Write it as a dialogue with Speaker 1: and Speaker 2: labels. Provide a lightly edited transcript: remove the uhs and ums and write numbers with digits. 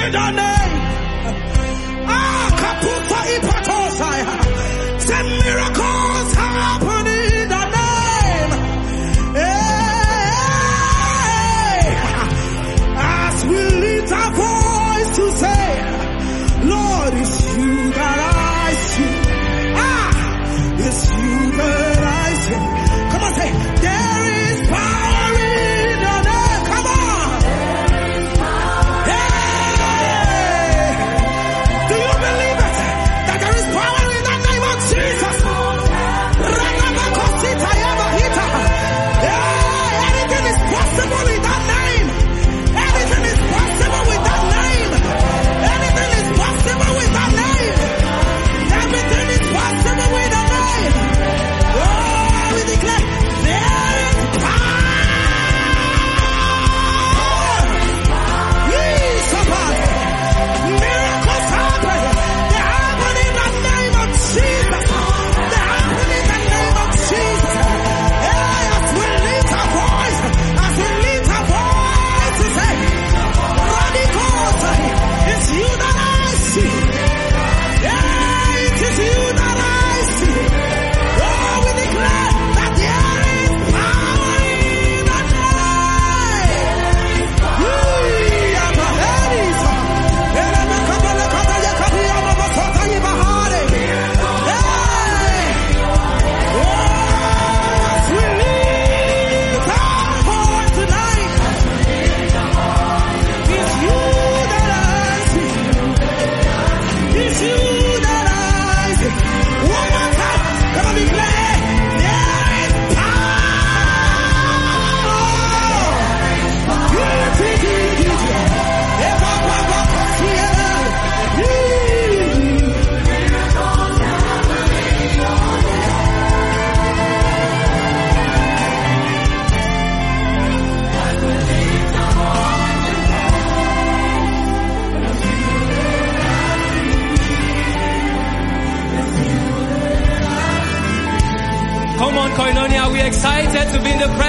Speaker 1: in the name. Kapufa ipatosaya. Say miracles happen in the name. Hey. As we lift our voice to say, Lord, it's you that I see. It's you that I see. Come on, say, there is power in the name. Come on. Hey. Do you believe it? That there is power in the name of Jesus. Anything is possible with that name. Anything is possible with that name. Anything is possible with that name. Everything is possible with that name. Oh, we declare there is power. Yes, miracles happen. They happen in the name of Jesus. They happen in the name of Jesus. Hey, as we lift our voice, to say, radical, it's you that I see. Yeah, it is you that I see. Oh, we declare that there is power in the
Speaker 2: Come on, Koinonia, we're excited to be in the presence.